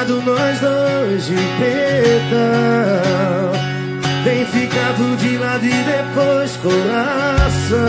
pintado nós dois de pretão. Tem ficado de lado e depois coração.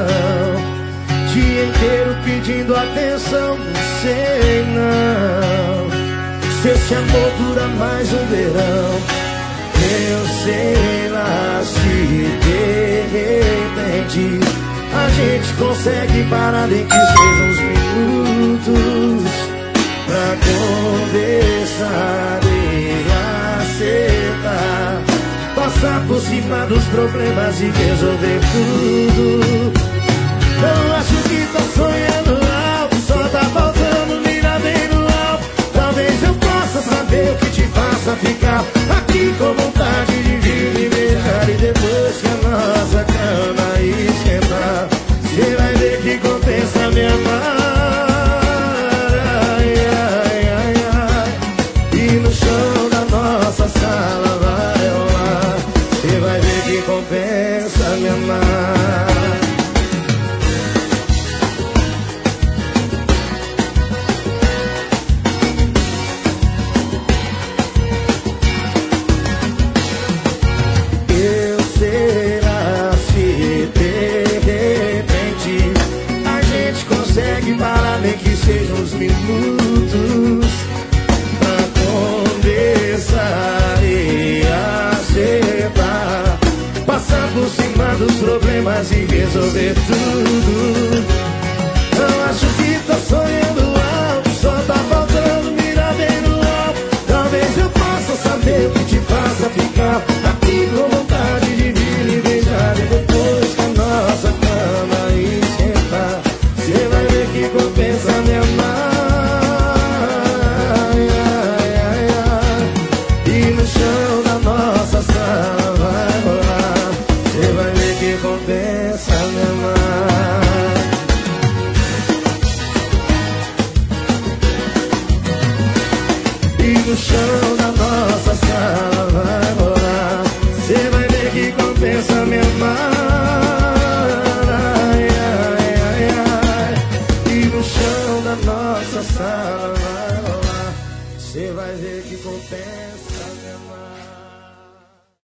Dia inteiro pedindo atenção, não sei não se esse amor dura mais um verão. Eu sei lá se de repente a gente consegue parar nem que sejam uns minutos pra conversar e acertar, passar por cima dos problemas e resolver tudo. Eu acho que tô sonhando alto, só tá faltando mirar bem no alto. Talvez eu possa saber o que te faça ficar aqui com vontade de vir me beijar. E depois que a nossa cama esquentar, você vai ver que compensa me amar. Ai, ai, ai, ai. E no chão da nossa sala vai rolar, você vai ver que compensa me amar. Consegue parar nem que sejam uns minutos pra conversar e acertar, passar por cima dos problemas e resolver tudo. Eu acho que tô sonhando alto, só tá faltando mirar bem no alto. Talvez eu possa saber o que te faça ficar aqui com vontade de vir e beijar. E depois que a nossa cama esquentar, você vai ver que compensa me amar.